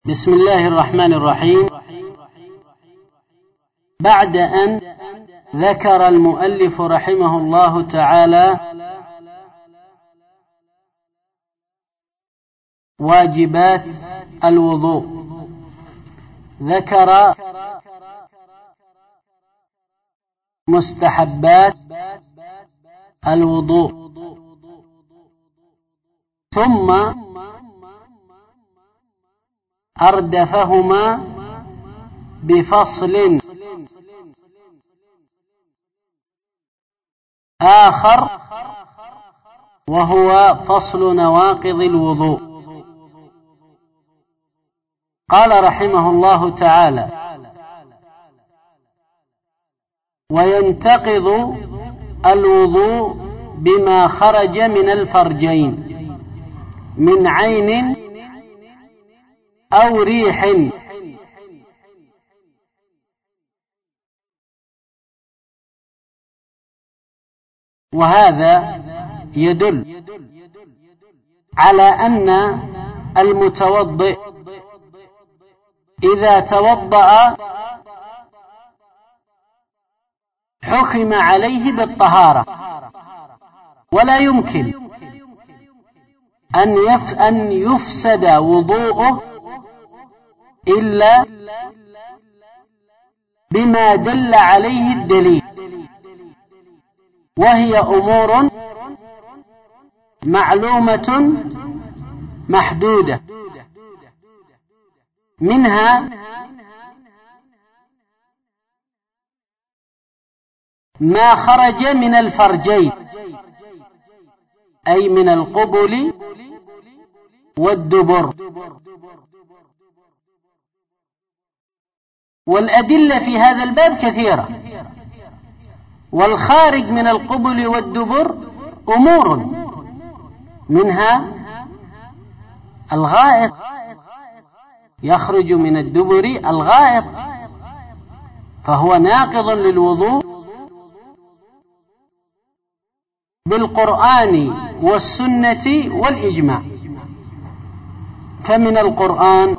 بسم الله الرحمن الرحيم. بعد أن ذكر المؤلف رحمه الله تعالى واجبات الوضوء، ذكر مستحبات الوضوء، ثم أردفهما بفصل آخر وهو فصل نواقض الوضوء. قال رحمه الله تعالى: وينتقض الوضوء بما خرج من الفرجين من عين أو ريح، وهذا يدل على أن المتوضئ إذا توضأ حكم عليه بالطهارة، ولا يمكن أن يفسد وضوءه إلا بما دل عليه الدليل، وهي أمور معلومة محدودة، منها ما خرج من الفرجين، أي من القبل والدبر. والأدلة في هذا الباب كثيرة، والخارج من القبل والدبر أمور، منها الغائط، يخرج من الدبر الغائط، فهو ناقض للوضوء بالقرآن والسنة والإجماع. فمن القرآن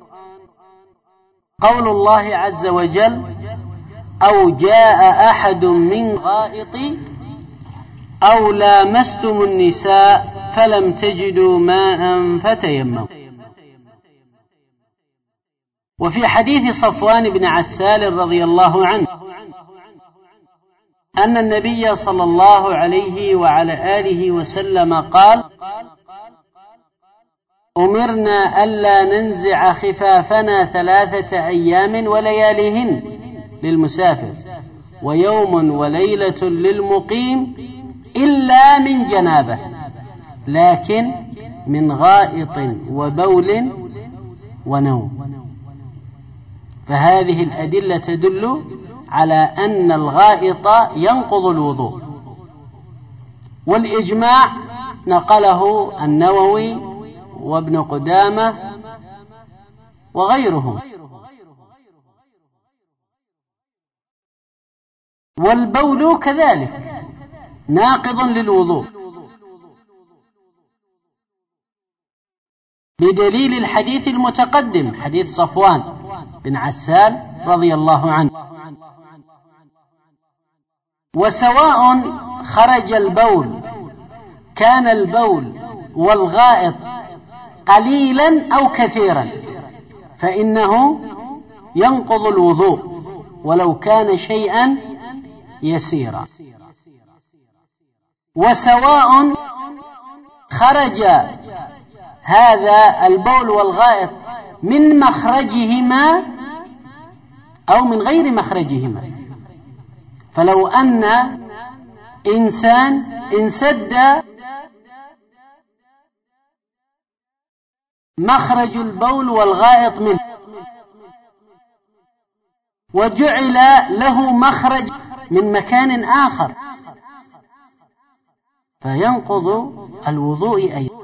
قول الله عز وجل: أو جاء أحد من غائط أو لامستم النساء فلم تجدوا ماء فتيمموا. وفي حديث صفوان بن عسال رضي الله عنه أن النبي صلى الله عليه وعلى آله وسلم قال: أمرنا ألا ننزع خفافنا 3 أيام ولياليهن للمسافر، ويوم وليلة للمقيم، إلا من جنابة، لكن من غائط وبول ونوم. فهذه الأدلة تدل على أن الغائط ينقض الوضوء، والإجماع نقله النووي وابن قدامة وغيرهم. والبول كذلك ناقض للوضوء بدليل الحديث المتقدم، حديث صفوان بن عسال رضي الله عنه. وسواء خرج البول، كان البول والغائط قليلا أو كثيرا، فإنه ينقض الوضوء ولو كان شيئا يسيرا. وسواء خرج هذا البول والغائط من مخرجهما أو من غير مخرجهما، فلو أن إنسان انسد مخرج البول والغائط منه وجعل له مخرج من مكان آخر، فينقض الوضوء أيضا.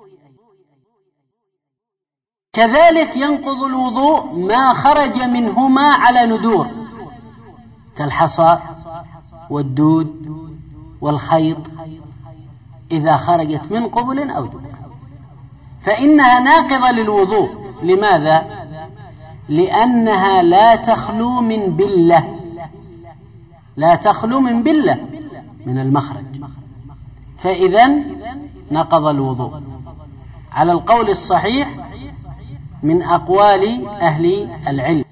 كذلك ينقض الوضوء ما خرج منهما على ندور، كالحصى والدود والخيط، إذا خرجت من قبل أو دبر فإنها ناقضة للوضوء، لماذا؟ لأنها لا تخلو من بلة، لا تخلو من بلة من المخرج، فإذن نقض الوضوء على القول الصحيح من أقوال أهل العلم.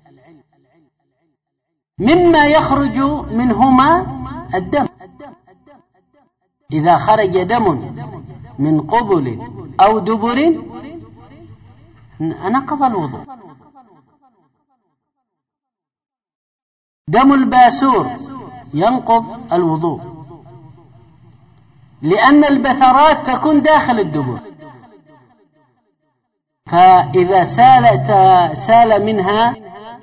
مما يخرج منهما الدم، إذا خرج دم من قبل أو دبر نقض الوضوء. دم الباسور ينقض الوضوء، لأن البثرات تكون داخل الدبر، فإذا سال منها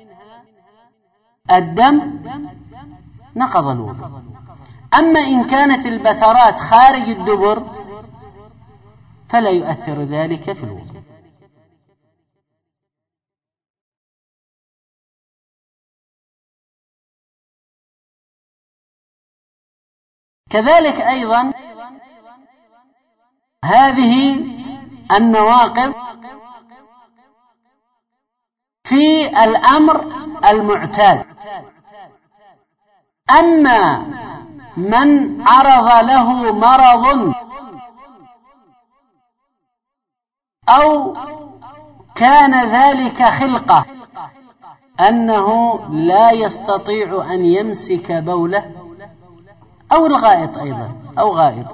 الدم نقض الوضوء. أما إن كانت البثرات خارج الدبر فلا يؤثر ذلك في الوضوء. كذلك أيضا هذه النواقض في الأمر المعتاد. أما من عرض له مرض أو كان ذلك خلقة أنه لا يستطيع أن يمسك بوله، أو الغائط أيضا أو غائط،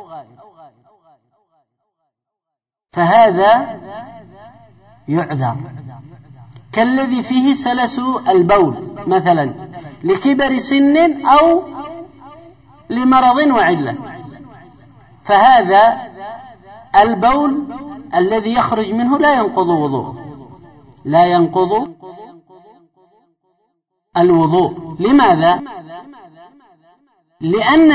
فهذا يعذر، كالذي فيه سلس البول مثلا لكبر سن أو لمرض وعلة، فهذا البول الذي يخرج منه لا ينقض وضوء، لا ينقض الوضوء. لماذا؟ لأن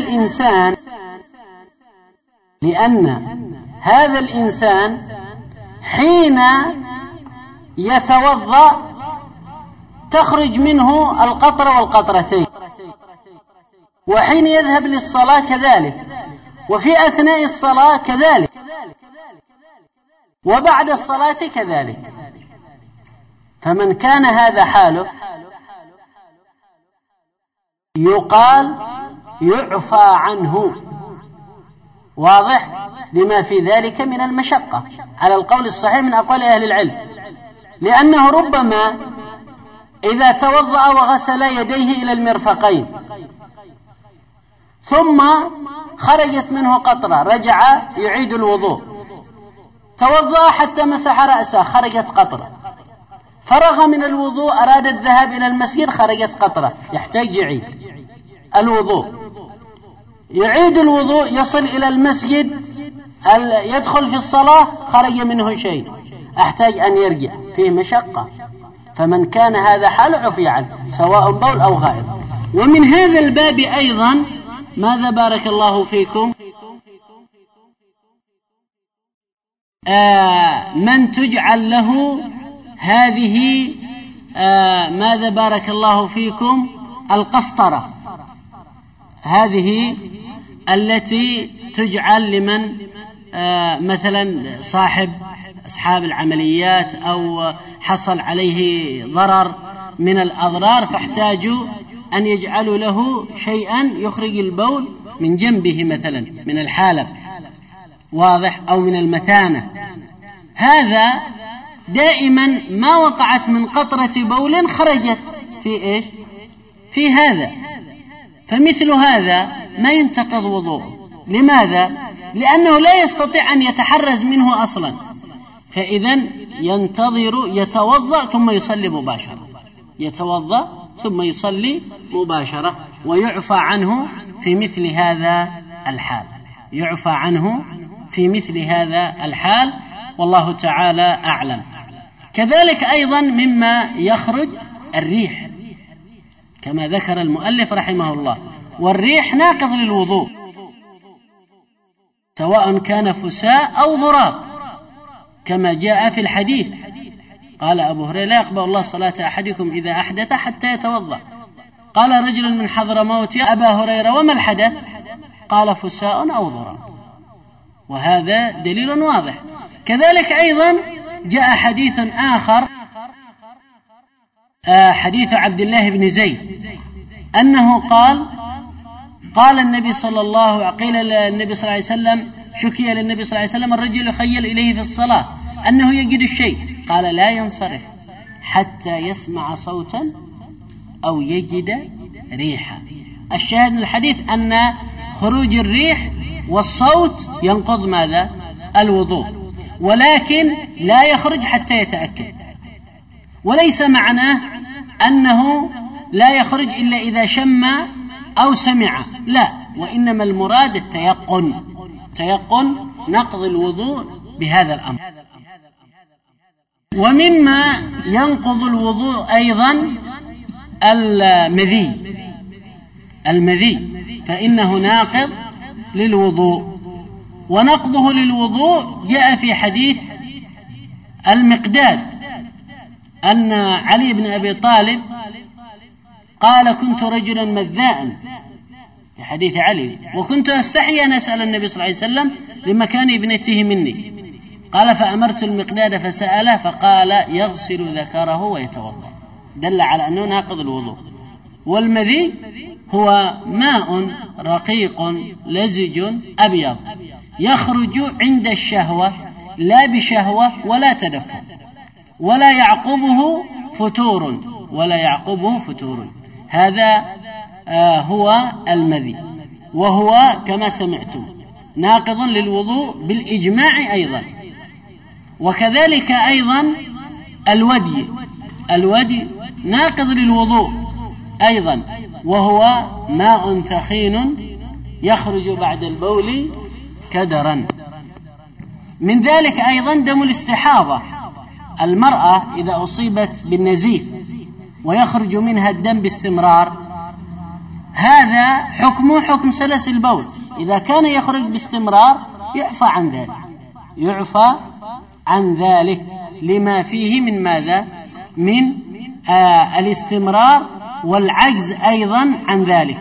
هذا الإنسان حين يتوضأ تخرج منه القطرة والقطرتين، وحين يذهب للصلاة كذلك، وفي أثناء الصلاة كذلك، وبعد الصلاة كذلك. فمن كان هذا حاله يقال يعفى عنه، واضح، لما في ذلك من المشقة على القول الصحيح من أقوال أهل العلم، لأنه ربما إذا توضأ وغسل يديه إلى المرفقين ثم خرجت منه قطرة رجع يعيد الوضوء، توضأ حتى مسح رأسه خرجت قطرة، فرغ من الوضوء أراد الذهاب إلى المسجد خرجت قطرة، يحتاج يعيد الوضوء، يعيد الوضوء يصل إلى المسجد يدخل في الصلاة خرج منه شيء، أحتاج أن يرجع، فيه مشقة. فمن كان هذا حال عفي عنه سواء بول أو غائط. ومن هذا الباب أيضا ماذا بارك الله فيكم؟ من تجعل له هذه ماذا بارك الله فيكم؟ القسطرة، هذه التي تجعل لمن مثلا أصحاب العمليات أو حصل عليه ضرر من الأضرار فاحتاجوا أن يجعلوا له شيئا يخرج البول من جنبه مثلا من الحالب، واضح، أو من المثانة. هذا دائما ما وقعت من قطرة بول خرجت في إيش؟ في هذا، فمثل هذا ما ينتقض وضوءه. لماذا؟ لأنه لا يستطيع أن يتحرز منه أصلا، فإذن ينتظر يتوضأ ثم يصلي مباشرة، يتوضأ ثم يصلي مباشرة، ويعفى عنه في مثل هذا الحال، يعفى عنه في مثل هذا الحال، والله تعالى أعلم. كذلك أيضا مما يخرج الريح كما ذكر المؤلف رحمه الله، والريح ناقض للوضوء سواء كان فساء أو ضراب، كما جاء في الحديث قال أبو هريرة: لا يقبل الله صلاة أحدكم إذا أحدث حتى يتوضأ. قال رجل من حضرموت: يا أبا هريرة وما الحدث؟ قال: فساء أو ضراب. وهذا دليل واضح. كذلك أيضا جاء حديث آخر، حديث عبد الله بن زيد أنه قال النبي صلى الله عليه وسلم شكي للنبي صلى الله عليه وسلم الرجل يخيل إليه في الصلاة أنه يجد الشيء، قال لا ينصرف حتى يسمع صوتا أو يجد ريحا. الشاهد من الحديث أن خروج الريح والصوت ينقض ماذا؟ الوضوء، ولكن لا يخرج حتى يتأكد. وليس معناه أنه لا يخرج إلا إذا شم أو سمع، لا، وإنما المراد التيقن، نقض الوضوء بهذا الأمر. ومما ينقض الوضوء أيضا المذي فإنه ناقض للوضوء، ونقضه للوضوء جاء في حديث المقداد أن علي بن أبي طالب قال كنت رجلا مذاء في حديث علي، وكنت أستحي أن أسأل النبي صلى الله عليه وسلم لمكان ابنته مني، قال فأمرت المقداد فسأله فقال يغسل ذكره ويتوضأ، دل على أنه ناقض الوضوء. والمذي هو ماء رقيق لزج أبيض يخرج عند الشهوة لا بشهوة ولا تدفع ولا يعقبه فتور، هذا هو المذي، وهو كما سمعتم ناقض للوضوء بالإجماع أيضا. وكذلك أيضا الودي ناقض للوضوء أيضا، وهو ماء ثخين يخرج بعد البول كدرا. من ذلك أيضا دم الاستحاضة، المرأة إذا أصيبت بالنزيف ويخرج منها الدم باستمرار، هذا حكمه حكم سلس البول، إذا كان يخرج باستمرار يعفى عن ذلك لما فيه من ماذا؟ من الاستمرار والعجز أيضا عن ذلك.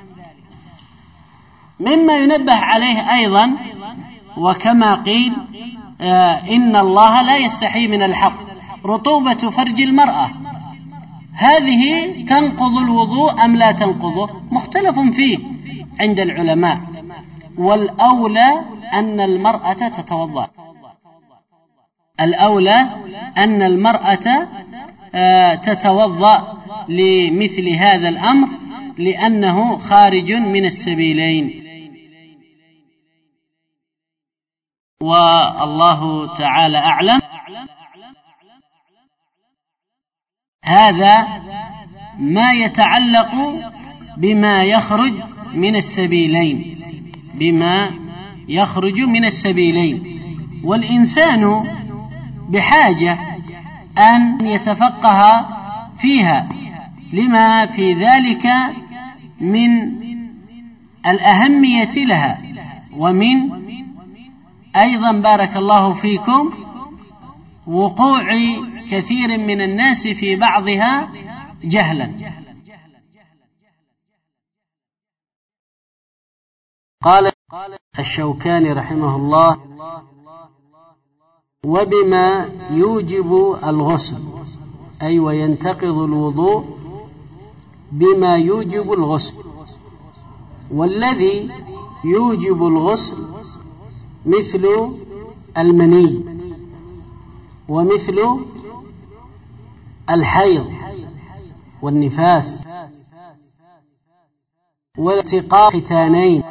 مما ينبه عليه أيضا، وكما قيل إن الله لا يستحي من الحق، رطوبة فرج المرأة، هذه تنقض الوضوء أم لا تنقضه؟ مختلف فيه عند العلماء، والأولى أن المرأة تتوضأ، تتوضأ لمثل هذا الأمر، لأنه خارج من السبيلين. والله تعالى أعلم. هذا ما يتعلق بما يخرج من السبيلين، والإنسان بحاجة أن يتفقه فيها لما في ذلك من الأهمية لها، ومن أيضا بارك الله فيكم وقوع كثير من الناس في بعضها جهلا. قال الشوكاني رحمه الله: وبما يوجب الغسل، أي وينتقض الوضوء بما يوجب الغسل، والذي يوجب الغسل مثل المني ومثل الحيض والنفاس والتقاء ختانين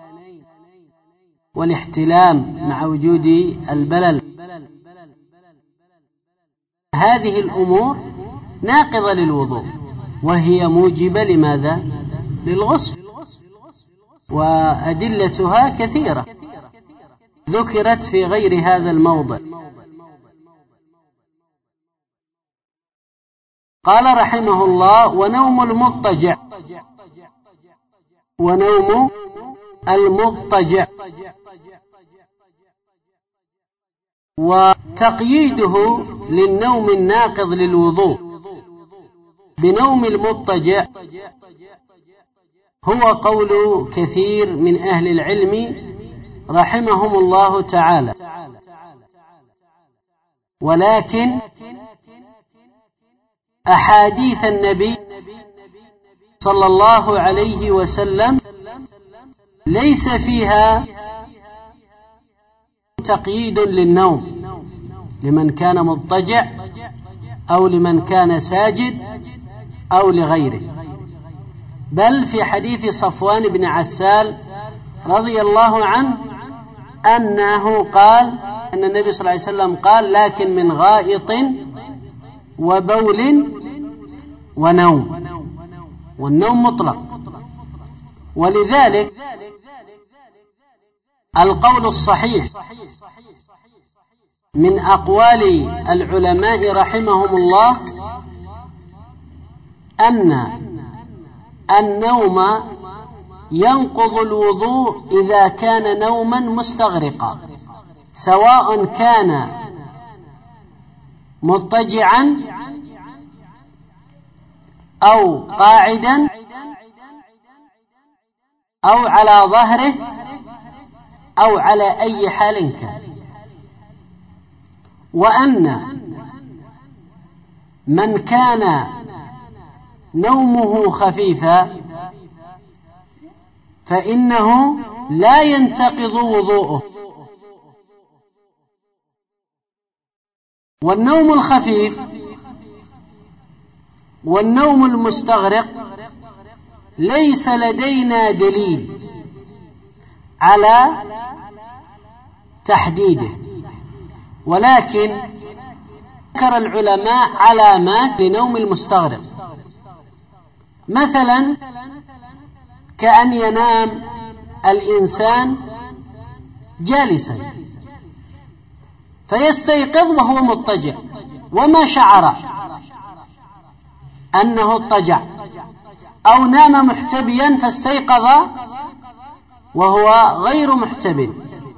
والاحتلام مع وجود البلل، هذه الأمور ناقضة للوضوء، وهي موجبة لماذا؟ للغسل، وأدلتها كثيرة ذكرت في غير هذا الموضع. قال رحمه الله: ونوم المضطجع وتقييده للنوم الناقض للوضوء بنوم المضطجع هو قول كثير من أهل العلم رحمهم الله تعالى، ولكن أحاديث النبي صلى الله عليه وسلم ليس فيها تقييد للنوم لمن كان مضطجع أو لمن كان ساجد أو لغيره. بل في حديث صفوان بن عسال رضي الله عنه أنه قال أن النبي صلى الله عليه وسلم قال: لكن من غائط وبول ونوم، والنوم مطلق. ولذلك القول الصحيح من أقوال العلماء رحمهم الله أن النوم ينقض الوضوء إذا كان نوما مستغرقا، سواء كان مضطجعا أو قاعدا أو على ظهره أو على أي حال كان. وأن من كان نومه خفيفا فإنه لا ينتقض وضوءه. والنوم الخفيف والنوم المستغرق ليس لدينا دليل على تحديده، ولكن ذكر العلماء علامات لنوم المستغرق، مثلا كأن ينام الإنسان جالسا فيستيقظ وهو مضطجع وما شعر أنه اضطجع، أو نام محتبيا فاستيقظ وهو غير محتب،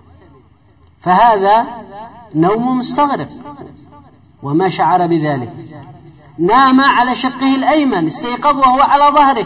فهذا نوم مستغرق وما شعر بذلك. نام على شقه الأيمن استيقظ وهو على ظهره،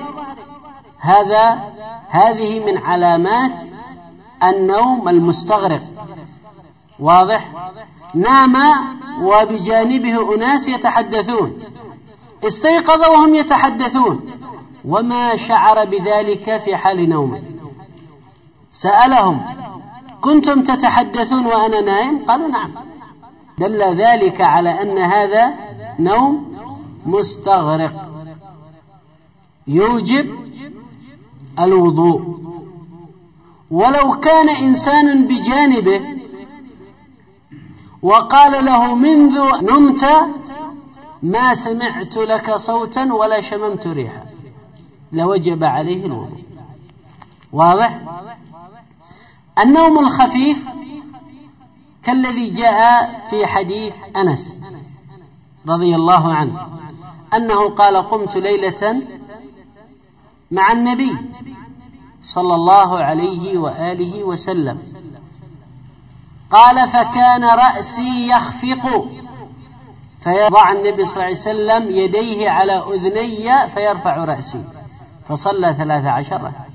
هذه من علامات النوم المستغرق. واضح؟ نام وبجانبه أناس يتحدثون، استيقظ وهم يتحدثون وما شعر بذلك في حال نومه. سألهم: كنتم تتحدثون وأنا نائم؟ قالوا: نعم. دل ذلك على أن هذا نوم مستغرق يوجب الوضوء. ولو كان إنسان بجانبه وقال له: منذ نمت ما سمعت لك صوتا ولا شممت ريحا، لوجب عليه الوضوء. واضح؟ النوم الخفيف كالذي جاء في حديث أنس رضي الله عنه أنه قال: قمت ليلة مع النبي صلى الله عليه وآله وسلم، قال: فكان رأسي يخفق، فيضع النبي صلى الله عليه وسلم يديه على أذني فيرفع رأسي، فصلى 13 ركعة.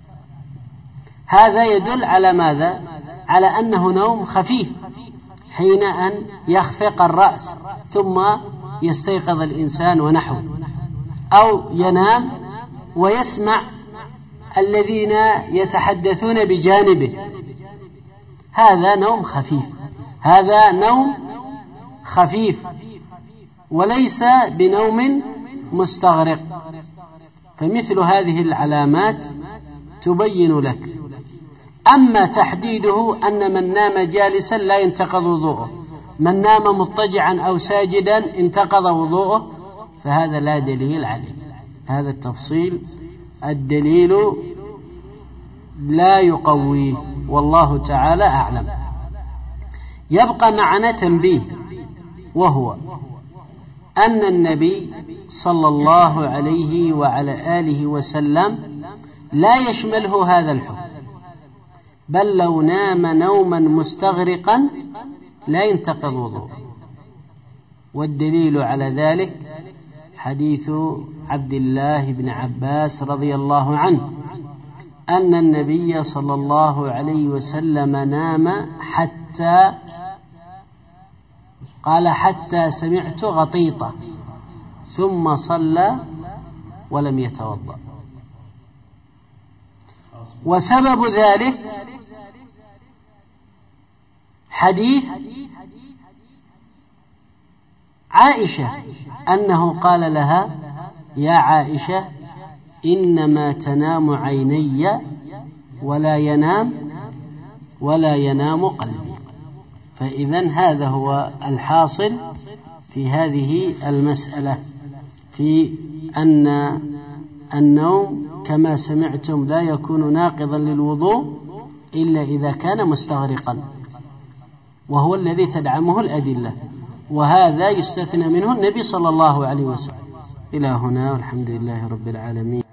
هذا يدل على ماذا؟ على أنه نوم خفيف حين أن يخفق الرأس ثم يستيقظ الإنسان ونحوه، أو ينام ويسمع الذين يتحدثون بجانبه، هذا نوم خفيف، هذا نوم خفيف وليس بنوم مستغرق. فمثل هذه العلامات تبين لك. أما تحديده أن من نام جالسا لا ينتقض وضوءه، من نام مضطجعا أو ساجدا انتقض وضوءه، فهذا لا دليل عليه. هذا التفصيل الدليل لا يقويه، والله تعالى أعلم. يبقى معنا تنبيه، وهو أن النبي صلى الله عليه وعلى آله وسلم لا يشمله هذا الحكم، بل لو نام نوما مستغرقا لا ينتقض وضوءه. والدليل على ذلك حديث عبد الله بن عباس رضي الله عنه أن النبي صلى الله عليه وسلم نام حتى قال حتى سمعت غطيطة ثم صلى ولم يتوضأ. وسبب ذلك حديث عائشة أنه قال لها: يا عائشة إنما تنام عيني ولا ينام قلبي. فإذن هذا هو الحاصل في هذه المسألة، في أن النوم كما سمعتم لا يكون ناقضا للوضوء إلا إذا كان مستغرقا، وهو الذي تدعمه الأدلة، وهذا يستثنى منه النبي صلى الله عليه وسلم. إلى هنا والحمد لله رب العالمين.